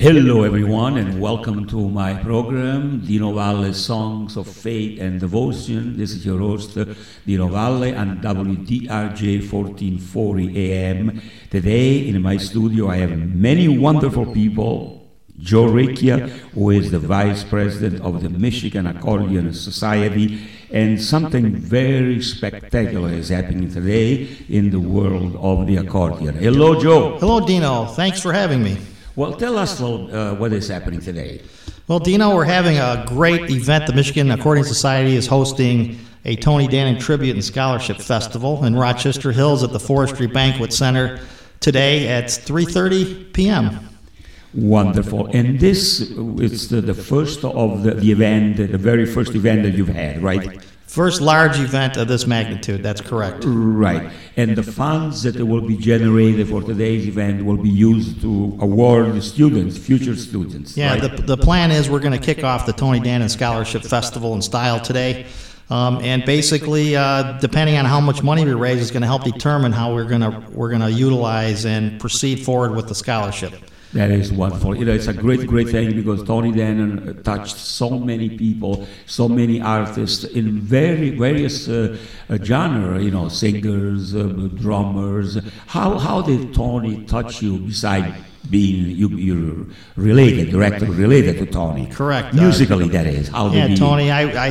Hello, everyone, and welcome to my program, Dino Valle's Songs of Faith and Devotion. This is your host, Dino Valle, on WDRJ 1440 AM. Today, in my studio, I have many wonderful people. Joe Recchia, who is the Vice President of the Michigan Accordion Society, and something very spectacular is happening today in the world of the accordion. Hello, Joe. Hello, Dino. Thanks for having me. Well, tell us what is happening today. Well, Dino, we're having a great event. The Michigan Accordion Society is hosting a Tony Dannon Tribute and Scholarship Festival in Rochester Hills at the Forestry Banquet Center today at 3:30 p.m. Wonderful. And this is the first of the event, the very first event that you've had, right? First large event of this magnitude, that's correct. Right. And the funds that will be generated for today's event will be used to award the students, future students. Yeah, right? the plan is we're going to kick off the Tony Dannon Scholarship Festival in style today. And basically, depending on how much money we raise, is going to help determine how we're going to utilize and proceed forward with the scholarship. That is wonderful. You know, it's a great thing because Tony Dannon touched so many people, so many artists in various genres. You know, singers, drummers. How did Tony touch you? Besides being you're related, directly related to Tony. Correct. Musically, that is. How did he? Tony.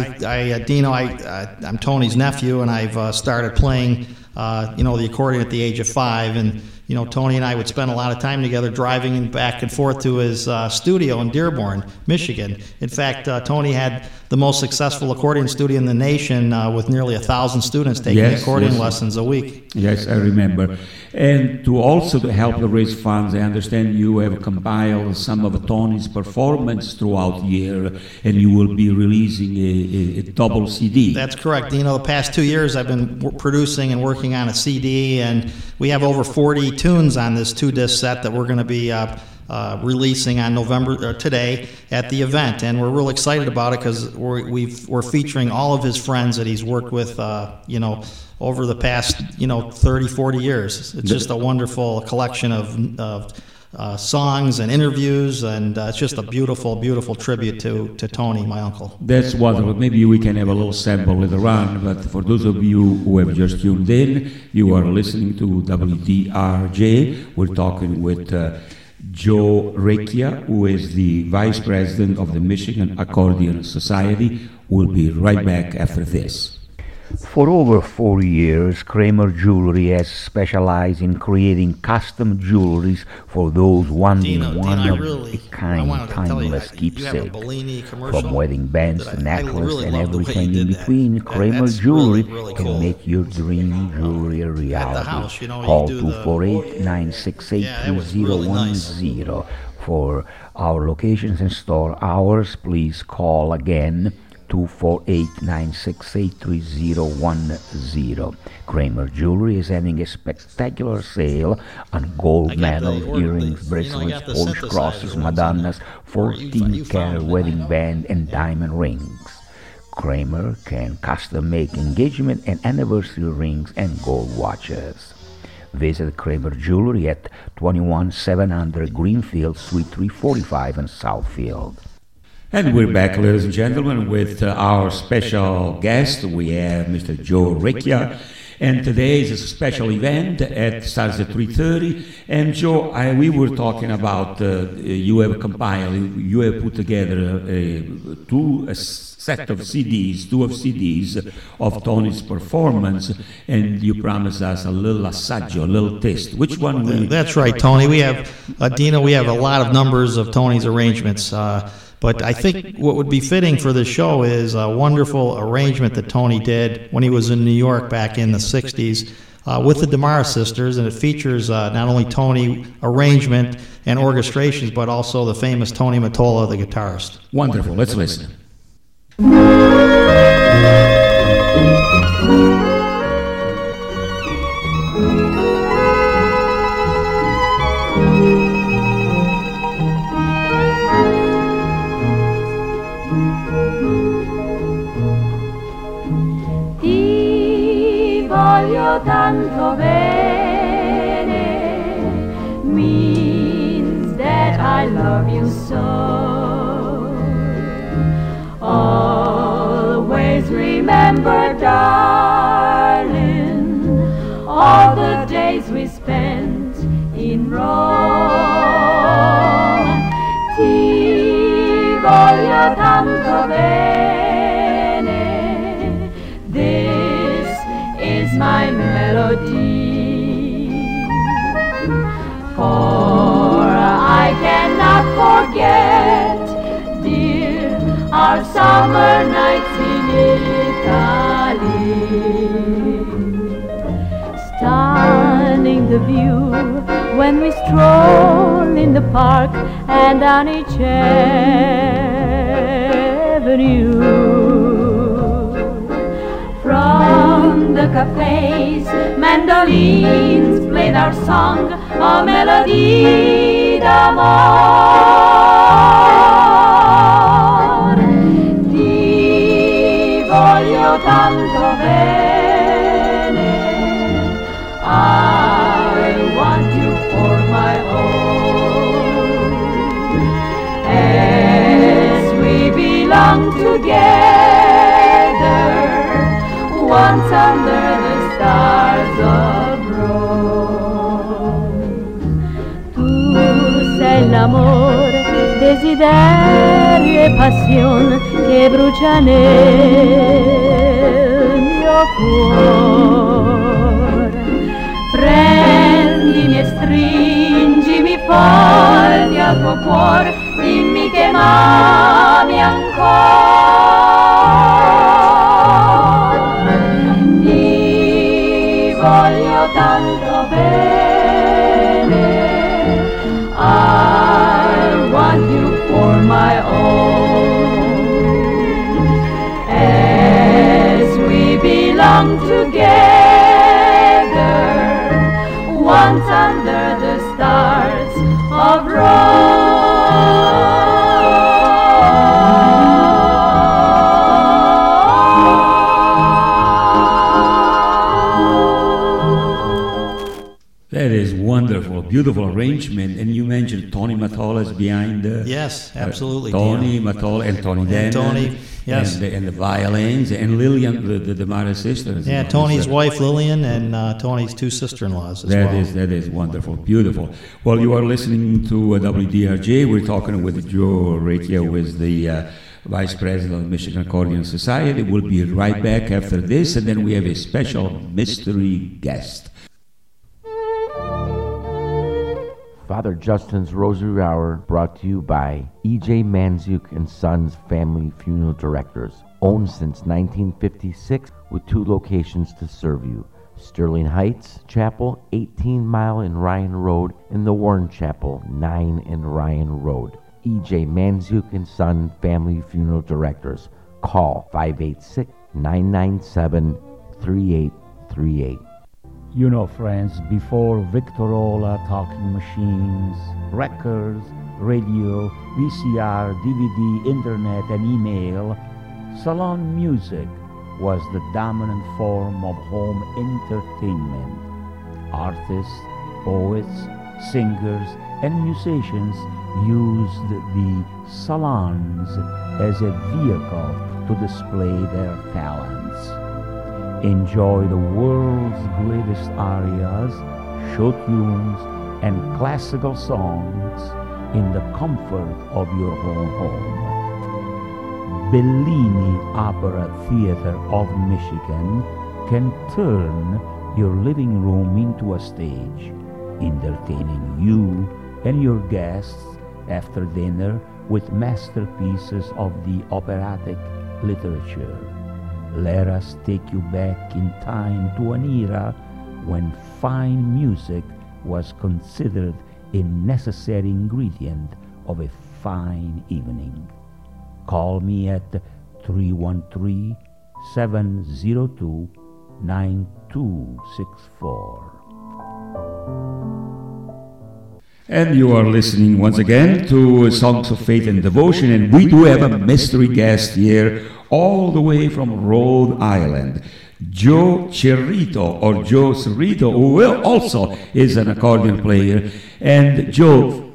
Dino. I'm Tony's nephew, and I've started playing, the accordion at the age of 5, and. Tony and I would spend a lot of time together driving back and forth to his studio in Dearborn, Michigan. In fact, Tony had the most successful accordion studio in the nation with nearly 1,000 students taking accordion lessons a week. Yes, I remember. And to help to raise funds, I understand you have compiled some of Tony's performance throughout the year, and you will be releasing a double CD. That's correct. The past 2 years I've been producing and working on a CD, and we have over 40 tunes on this 2-disc set that we're going to be releasing on today at the event, and we're real excited about it because we're featuring all of his friends that he's worked with, over the past 30, 40 years. It's just a wonderful collection of songs and interviews, and it's just a beautiful, beautiful tribute to Tony, my uncle. That's wonderful. Maybe we can have a little sample later on, but for those of you who have just tuned in, you are listening to WDRJ. We're talking with Joe Recchia, who is the Vice President of the Michigan Accordion Society. We'll be right back after this. For over 40 years, Kramer Jewelry has specialized in creating custom jewelries for those wanting one-of-a-kind, timeless keepsake. From wedding bands to necklace and everything in between, Kramer Jewelry can make your dream jewelry a reality. Call 248-968-3010. For our locations and store hours, please call again 248-968-3010. Kramer Jewelry is having a spectacular sale on gold medals, earrings, bracelets, Polish crosses, Madonnas, 14-karat wedding band, and diamond rings. Kramer can custom make engagement and anniversary rings and gold watches. Visit Kramer Jewelry at 21700 Greenfield, Suite 345 in Southfield. And we're back, ladies and gentlemen, with our special guest. We have Mr. Joe Recchia, and today is a special event. It starts at 3:30. And Joe, we were talking about you have put together a set of CDs, two CDs of Tony's performance, and you promised us a little assaggio, a little taste. Which one? That's right, Tony. We have Dino. We have a lot of numbers of Tony's arrangements. But I think what would be fitting for this show is a wonderful arrangement that Tony did when he was in New York back in the 60s with the DeMara Sisters, and it features not only Tony arrangement and orchestrations, but also the famous Tony Mottola, the guitarist. Wonderful. Let's listen. Tanto bene means that I love love you so. Always remember, darling, all the days we spent in Rome. Ti voglio tanto bene, this is my melody. For I cannot forget, dear, our summer nights in Italy. Stunning the view when we stroll in the park and down each avenue. From the cafes, mandolins played our song, a melody d'amor. Ti voglio tanto bene, I want you for my own. As we belong together, once under the stars of Rome. Tu sei l'amore, desiderio e passione che brucia nel mio cuore. Prendimi e stringimi forti al tuo cuore, dimmi che m'ami ancora. Ti voglio tanto bene, I want you for my own. As we belong together, once under the stars of Rome. That is wonderful, beautiful arrangement. And you mentioned Tony Matola is behind the... Yes, absolutely. Tony Matola and Tony Denner. Tony, yes. And the violins, and Lillian, the Mara sisters. Yeah, Tony's wife Lillian, and Tony's two sister-in-laws as well. That is wonderful, beautiful. Well, you are listening to WDRJ. We're talking with Joe Recchia, who is the Vice President of Michigan Accordion Society. We'll be right back after this, and then we have a special mystery guest. Father Justin's Rosary Hour brought to you by E.J. Manzuk and Sons Family Funeral Directors, owned since 1956 with 2 locations to serve you. Sterling Heights Chapel, 18 Mile and Ryan Road, and the Warren Chapel, 9 and Ryan Road. E.J. Manzuk and Son Family Funeral Directors. Call 586-997-3838. You know, friends, before Victorola, talking machines, records, radio, VCR, DVD, internet, and email, salon music was the dominant form of home entertainment. Artists, poets, singers, and musicians used the salons as a vehicle to display their talents. Enjoy the world's greatest arias, show tunes, and classical songs in the comfort of your own home. Bellini Opera Theater of Michigan can turn your living room into a stage, entertaining you and your guests after dinner with masterpieces of the operatic literature. Let us take you back in time to an era when fine music was considered a necessary ingredient of a fine evening. Call me at 313-702-9264. And you are listening once again to Songs of Faith and Devotion, and we do have a mystery guest here, all the way from Rhode Island, Joe Cerrito, or Joe Cerrito, who also is an accordion player. And Joe,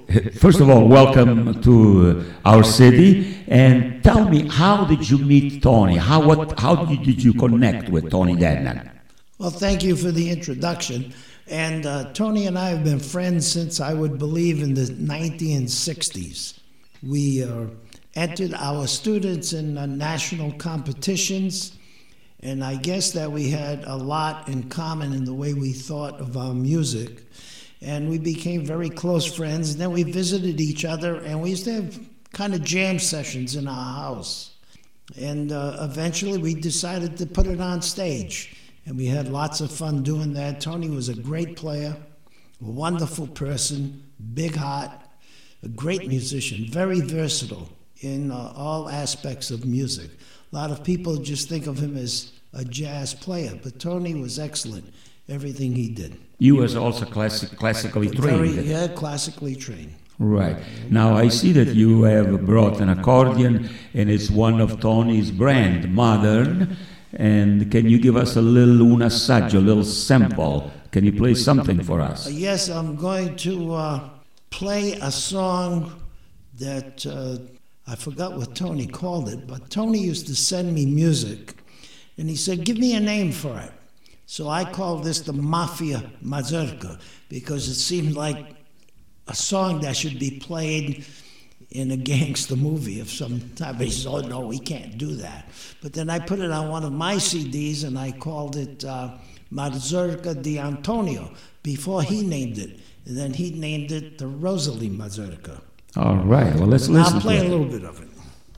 first of all, welcome to our city, and tell me, how did you meet Tony? How did you connect with Tony Dennan? Well, thank you for the introduction. And Tony and I have been friends since, I would believe, in the 1960s. We entered our students in national competitions, and I guess that we had a lot in common in the way we thought of our music. And we became very close friends, and then we visited each other, and we used to have kind of jam sessions in our house. And eventually we decided to put it on stage, and we had lots of fun doing that. Tony was a great player, a wonderful person, big heart, a great musician, very versatile in all aspects of music. A lot of people just think of him as a jazz player, but Tony was excellent, everything he did. You was also classically trained. Yeah, classically trained. Right. Now I see that you have brought an accordion, and it's one of Tony's brand, Modern. And can you give us a little un assaggio, a little sample? Can you play something for us? Yes, I'm going to play a song that I forgot what Tony called it, but Tony used to send me music, and he said, give me a name for it. So I called this the Mafia Mazurka, because it seemed like a song that should be played in a gangster movie of some type. He says, oh no, we can't do that. But then I put it on one of my CDs, and I called it Mazurka di Antonio, before he named it. And then he named it the Rosalie Mazurka. All right, well, let's listen. I'll play a little bit of it.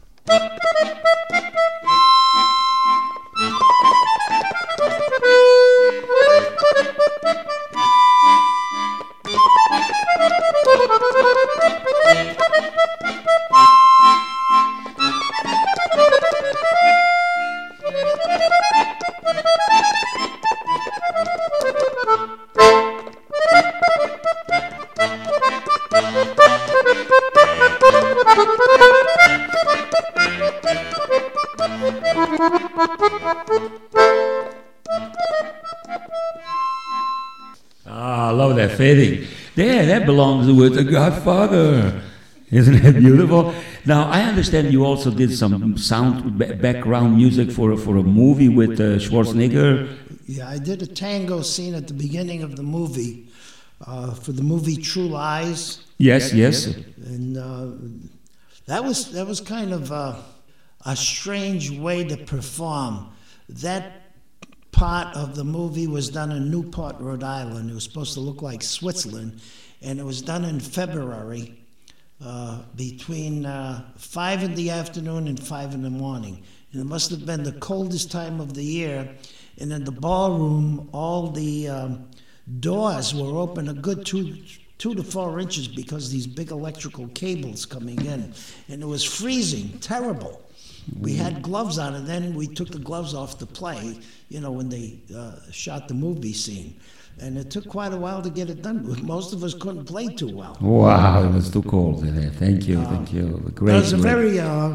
I love that fading. Yeah, that belongs with the Godfather. Isn't it beautiful? Now, I understand you also did some background music for a movie with Schwarzenegger. Yeah, I did a tango scene at the beginning of the movie, for the movie True Lies. Yes, yes. And that was kind of a strange way to perform. That part of the movie was done in Newport, Rhode Island. It was supposed to look like Switzerland, and it was done in February between 5 in the afternoon and 5 in the morning. And it must have been the coldest time of the year. And in the ballroom, all the doors were open a good 2 to 4 inches because these big electrical cables coming in. And it was freezing, terrible. We had gloves on, and then we took the gloves off to play, when they shot the movie scene. And it took quite a while to get it done. Most of us couldn't play too well. Wow, it was too cold. Thank you, thank you. Great. It was a very...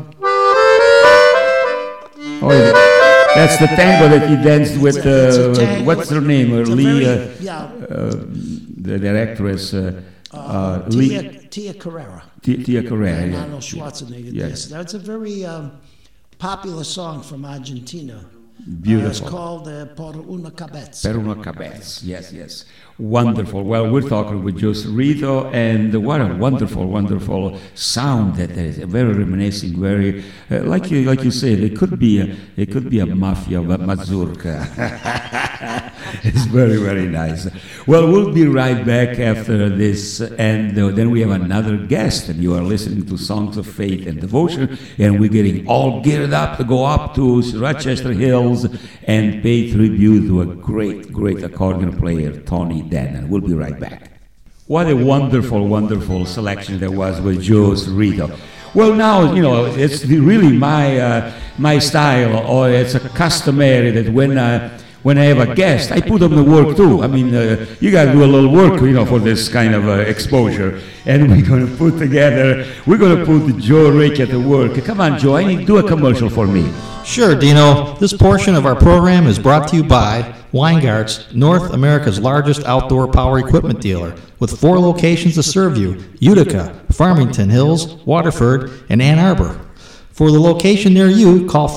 that's the tango that you danced with, what's her name? The directress, Tia Carrera. Tia Carrera, and yeah. Arnold Schwarzenegger. Yes. Yes, that's a very popular song from Argentina. Beautiful. It's called Por una cabeza. Per una cabeza. Yes, yes. Wonderful. Well, we're talking with Jose Rito, and what a wonderful, wonderful sound that is. Very reminiscing. Very like you said. It could be a mafia mazurka. It's very, very nice. Well, we'll be right back after this, and then we have another guest, and you are listening to Songs of Faith and Devotion, and we're getting all geared up to go up to Rochester Hills and pay tribute to a great, great accordion player, Tony Dennan. We'll be right back. What a wonderful, wonderful selection there was with Jose Rito. Well, now, it's really my style, or it's a customary that when I have a guest, I put them to work too. I mean, you got to do a little work, for this kind of exposure. And we're going to put Joe Recchia to work. Come on, Joe, do a commercial for me. Sure, Dino. This portion of our program is brought to you by Weingarts, North America's largest outdoor power equipment dealer, with 4 locations to serve you: Utica, Farmington Hills, Waterford, and Ann Arbor. For the location near you, call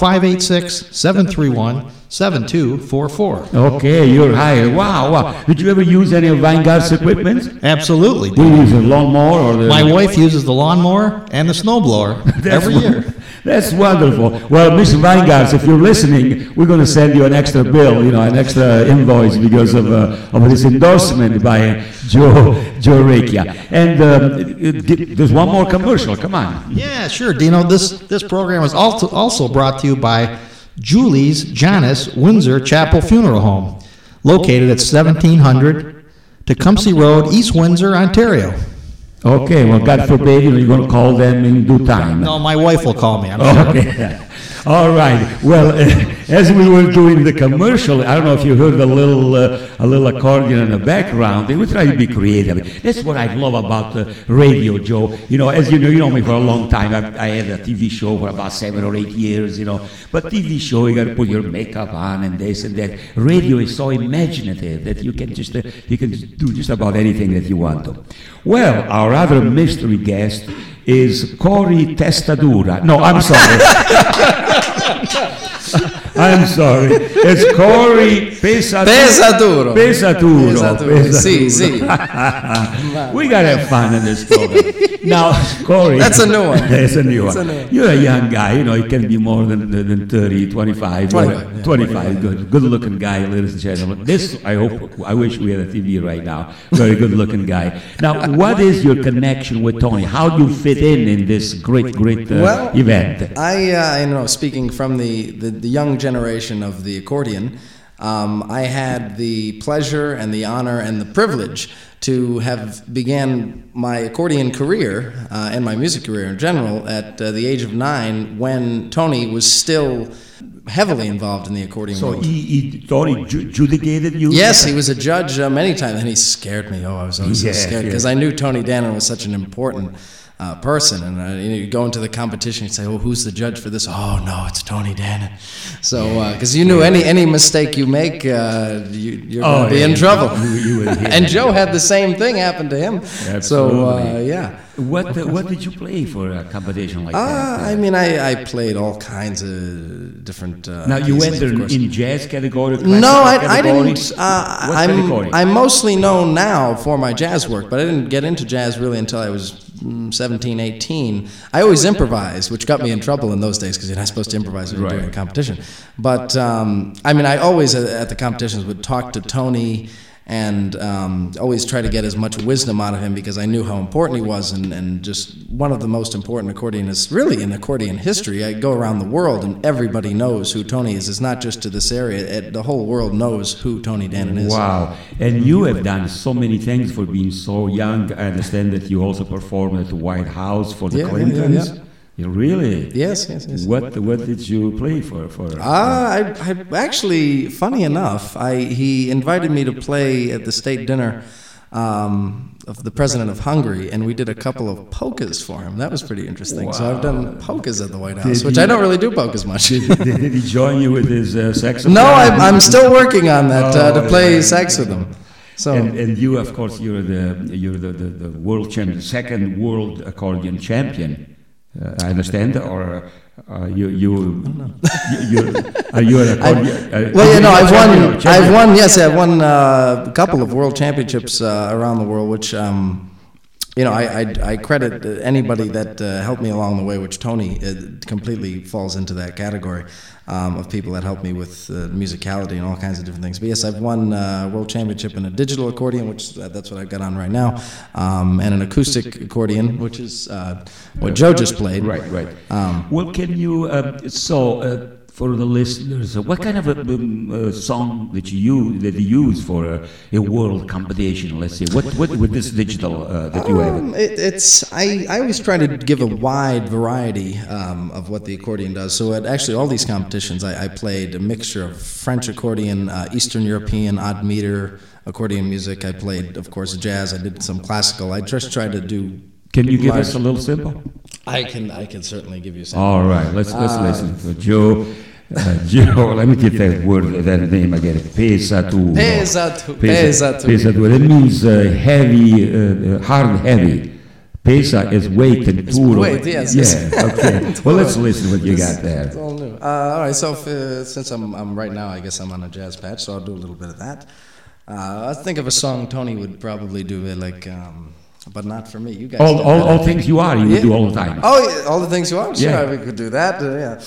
586-731-7244. Okay, you're hired. Wow. Did you ever use any of Weingart's equipment? Absolutely. Do you use a lawnmower or the... My wife uses the lawnmower and the snowblower every year. That's wonderful. Well, Mr. Weingarts, if you're listening, we're going to send you an extra bill, an extra invoice because of this endorsement by Joe Recchia. And there's one more commercial. Come on. Yeah, sure, Dino. This program is also brought to you by Julie's Janice Windsor Chapel Funeral Home, located at 1700 Tecumseh Road, East Windsor, Ontario. Okay, well, God forbid, you're going to call them in due time. No, my wife will call me. I'm sure. Okay. All right. Well, as we were doing the commercial, I don't know if you heard a little accordion in the background. They were trying to be creative. That's what I love about the radio, Joe. As you know me for a long time. I had a TV show for about 7 or 8 years. But TV show, you got to put your makeup on and this and that. Radio is so imaginative that you can just do just about anything that you want to. Well, our other mystery guest is Corey Testadura. No, I'm sorry. I'm sorry. It's Corey Pesaturo. Sì. We got to have fun in this program. Now, Corey. That's a new one. That's a new one. You're a young guy. It can be more than 30, 25. 25. Good looking guy, ladies and gentlemen. I wish we had a TV right now. Very good looking guy. Now, what is your connection with Tony? How do you fit in this great event? I speaking from the young generation of the accordion, I had the pleasure and the honor and the privilege to have began my accordion career and my music career in general at the age of 9, when Tony was still heavily involved in the accordion world. So Tony adjudicated you? Yes, he was a judge many times, and he scared me. I was always so scared because I knew Tony Dannon was such an important person, and you go into the competition and say, "Oh, who's the judge for this?" "Oh, no, it's Tony Dannon." So, because you knew any mistake you make, you're going to be in trouble. And Joe had the same thing happen to him. Absolutely. So, yeah. What did you play for a competition like that? I played all kinds of different. Now you entered in jazz category. No, I didn't. I'm mostly known now for my jazz work, but I didn't get into jazz really until I was 17, 18. I always improvised, which got me in trouble in those days because you're not supposed to improvise when you're doing a competition. But I always at the competitions would talk to Tony and always try to get as much wisdom out of him because I knew how important he was and just one of the most important accordionists really in accordion history. I go around the world and everybody knows who Tony is. It's not just to this area. The whole world knows who Tony Dannon is. What? And you have done so many things for being so young. I understand that you also performed at the White House for the Clintons. Yeah. Really? Yes. What did you play for? I actually, funny enough, he invited me to play at the state dinner of the president of Hungary, and we did a couple of polkas for him. That was pretty interesting. Wow. So I've done polkas at the White House, which I don't really do polkas much. Did he join you with his saxophone? No, I'm still working on that to play sax with him. So and you, of course, you're the world champion, second world accordion champion. I understand, or are you an accordion? I've won a couple of world championships around the world, which I credit anybody that helped me along the way, which Tony completely falls into that category of people that helped me with musicality and all kinds of different things. But yes, I've won a world championship in a digital accordion, which that's what I've got on right now, and an acoustic accordion, which is what Joe just played. Right. Well, can you, for the listeners, what kind of a song that you use for a world competition? Let's say, what with this digital that you have? I always try to give a wide variety of what the accordion does. So at actually all these competitions, I played a mixture of French accordion, Eastern European odd meter accordion music. I played, of course, jazz. I did some classical. I just tried to do. Can you give us a little sample? I can certainly give you a sample. All right, let's listen to Joe. Joe, let me get that word, that name again. Pesaturo. Pesaturo. That means heavy, hard, heavy. Pesa is weight and turo. Weight, yes. Yeah, okay. Well, let's listen what you got there. It's all new. All right, so since I'm right now, I guess I'm on a jazz patch, so I'll do a little bit of that. I think of a song Tony would probably do it like, but not for me. You guys. All things you are, you would do all the time. Oh, yeah, all the things you are. Sure, yeah. We could do that. Yeah.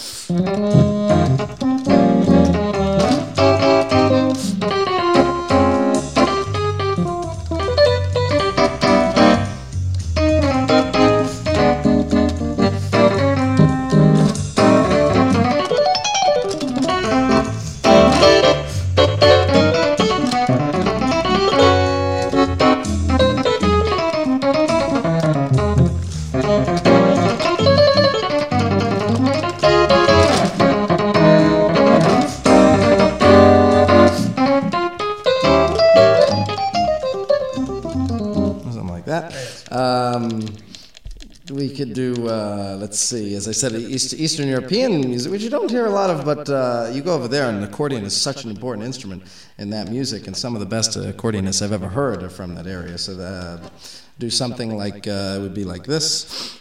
We could do, let's see, as I said, Eastern European music, which you don't hear a lot of, but you go over there, and the accordion is such an important instrument in that music, and some of the best accordionists I've ever heard are from that area. So do something like, it would be like this.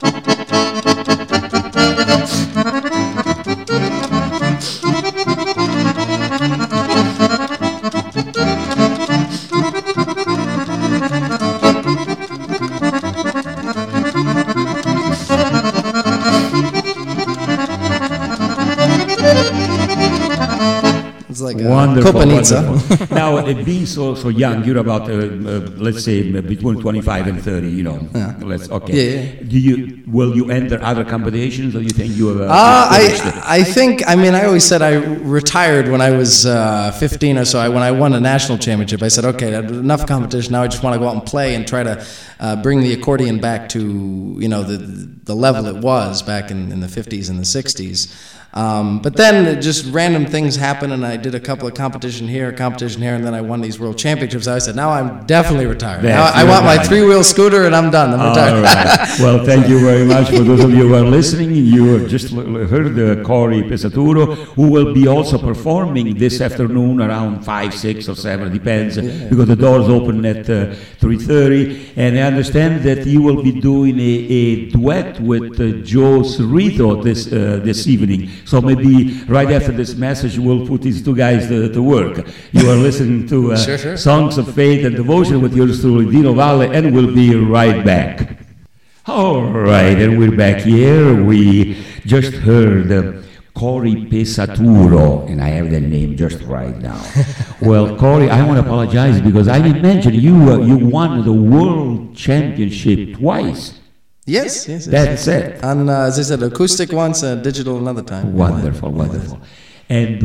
It's like wonderful. Now, being so young, you're about let's say between 25 and 30. You know, okay. Yeah. Will you enter other competitions, or you think you have? I think. I mean, I always said I retired when I was 15 or so. When I won a national championship, I said, okay, enough competition. Now I just want to go out and play and try to bring the accordion back to the level it was back in the 50s and the 60s. But then just random things happened, and I did a couple of competition here, and then I won these world championships. I said, now I'm definitely retired. Now I want my 3-wheel scooter, and I'm done. I'm retired. All right. Well, thank you very much. For those of you who are listening, you just heard Cory Pesaturo, who will be also performing this afternoon around 5, 6, or 7, depends, because the doors open at 3:30. And I understand that you will be doing a duet with Joe Cerrito this evening. So maybe right after this message, we'll put these two guys to work. You are listening to sure. Songs of Faith and Devotion with yours truly, Dino Valle, and we'll be right back. All right, and we're back here. We just heard Cory Pesaturo, and I have that name just right now. Well, Cory, I want to apologize because I didn't mention you won the World Championship twice. Yes. That's it. And as I said, acoustic once, digital another time. Wonderful. And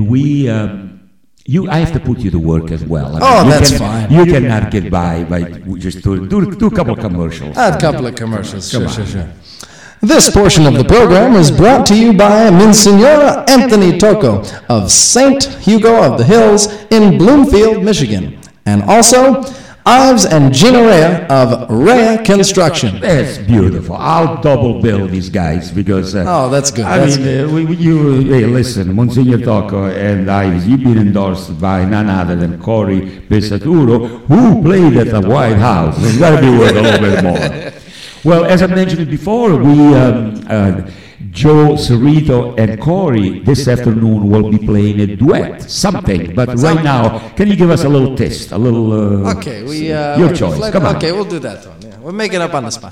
I have to put you to work as well. That's fine. You cannot get by just do a couple of commercials. A couple of commercials, sure. This portion of the program is brought to you by Monsignor Anthony Tocco of St. Hugo of the Hills in Bloomfield, Michigan. And also Ives and Gina Rea of Rea Construction. That's beautiful. I'll double bill these guys because... that's good. Listen, Monsignor Tocco and Ives, you've been endorsed by none other than Cory Pesaturo, who played at the White House. It's got to be worth a little bit more. Well, as I mentioned before, Joe Cerrito and Cory this afternoon will be playing a duet, something. But right now, can you give us a little taste, a little? Okay, your choice. Come on. Okay, we'll do that one. Yeah, we'll make it up on the spot.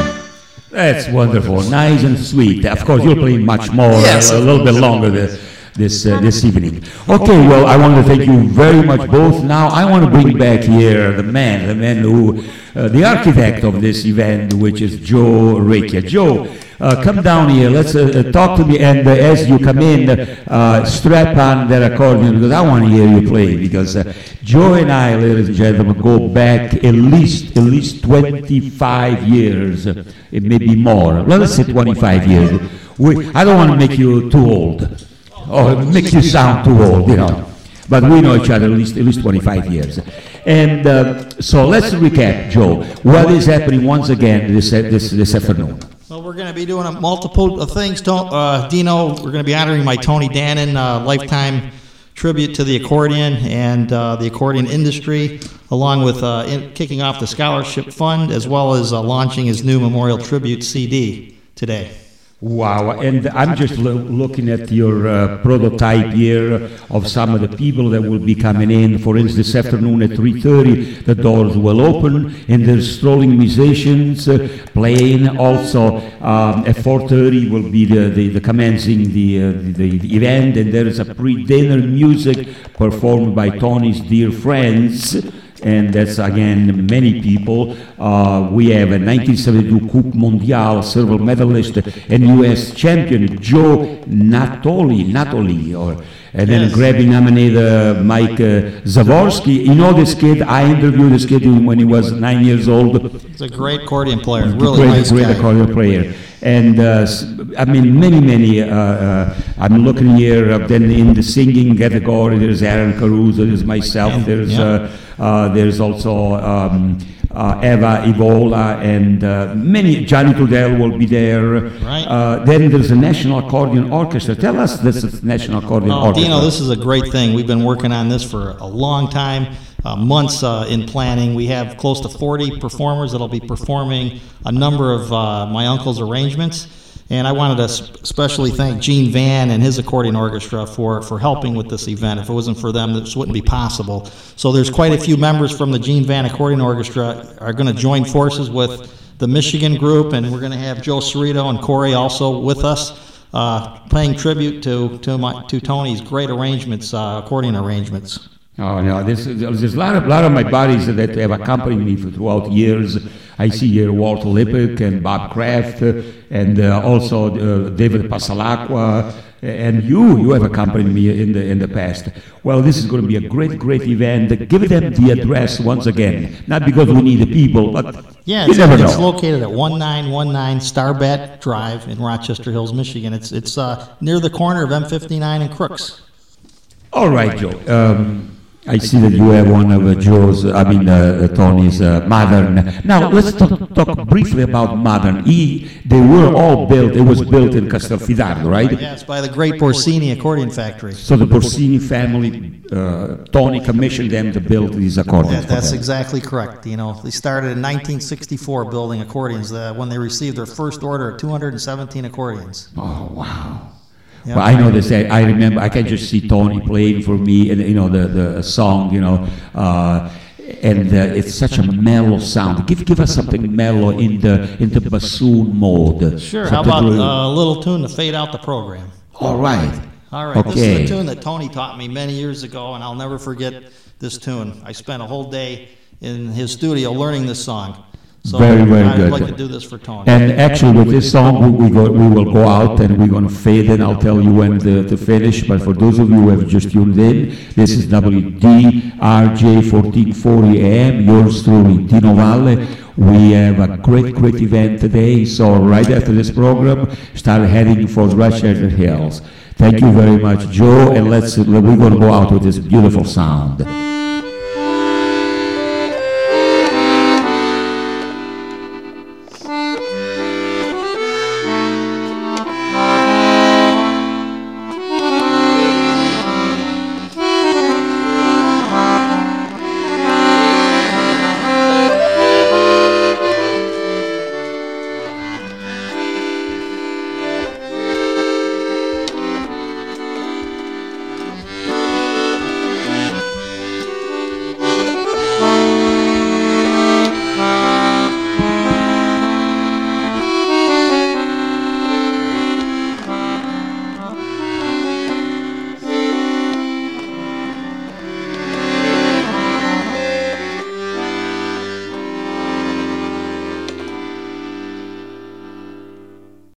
That's wonderful, nice and sweet. Of course, you'll play much more, yes, a little bit longer this evening. Okay, well, I want to thank you very much both. Now, I want to bring back here the man who, the architect of this event, which is Joe Recchia. Joe, come down here. Let's talk to me. And as you come in, strap on that accordion because I want to hear you play. Because Joe and I, ladies and gentlemen, go back at least 25 years. It may be more. Let us say 25 years. I don't want to make you too old or make you sound too old, you know. But we know each other at least 25 years. And so let's recap, Joe. What is happening once again this afternoon? Well, we're going to be doing a multiple of things. Dino, we're going to be honoring my Tony Dannon lifetime tribute to the accordion and the accordion industry, along with kicking off the scholarship fund, as well as launching his new memorial tribute CD today. Wow, and I'm just looking at your prototype here of some of the people that will be coming in. For instance, this afternoon at 3:30, the doors will open, and there's strolling musicians playing. Also, at 4:30 will be the commencing the event, and there is a pre-dinner music performed by Tony's dear friends. And that's, again, many people. We have a 1972 Coupe Mondiale silver medalist and U.S. champion, Joe Natoli, and then Yes. Grammy nominated Mike Zavorsky. You know this kid? I interviewed this kid when he was 9 years old. He's a great accordion player, really nice Great guy. accordion player. And I mean, many. I'm looking here. Then in the singing category, there's Aaron Caruso, there's myself, there's also Eva Ivola, and many. Johnny Trudell will be there. Right. Then there's a National Accordion Orchestra. Tell us this is National Accordion Orchestra. Dino, this is a great thing. We've been working on this for a long time, months in planning. We have close to 40 performers that'll be performing a number of my uncle's arrangements. And I wanted to especially thank Gene Van and his accordion orchestra for helping with this event. If it wasn't for them, this wouldn't be possible. So there's quite a few members from the Gene Van Accordion Orchestra are going to join forces with the Michigan group, and we're going to have Joe Cerrito and Corey also with us, paying tribute to Tony's great arrangements, accordion arrangements. Oh no! There's a lot of my buddies that have accompanied me throughout years. I see here Walter Lippick and Bob Kraft, and also David Pasalacqua, and you have accompanied me in the past. Well, this is going to be a great event. Give them the address once again, not because we need the people, but yeah, you never know. It's located at 1919 Starbat Drive in Rochester Hills, Michigan. It's near the corner of M59 and Crooks. All right, Joe. I see that you have one of Tony's Modern. Now, let's talk briefly about Modern. They were all built, it was built in Castelfidardo, right? Yes, by the great Borsini Accordion Factory. So the Borsini family, Tony commissioned them to build these accordions. That's exactly correct. You know, they started in 1964 building accordions when they received their first order of 217 accordions. Oh, wow. Yep. Well, I know this. I remember. I can just see Tony playing for me, and the song. And it's such a mellow sound. Give us something mellow in the bassoon mode. Sure. How about a little tune to fade out the program? All right. Okay. This is a tune that Tony taught me many years ago, and I'll never forget this tune. I spent a whole day in his studio learning this song. So very I'd good. like to do this for Tony. And actually, with this song, we will go out and we're going to fade in. I'll tell you when to finish. But for those of you who have just tuned in, this is WDRJ 1440 AM. Yours truly, Dino Valle. We have a great event today. So right after this program, start heading for Rochester Hills. Thank you very much, Joe. And we're going to go out with this beautiful sound.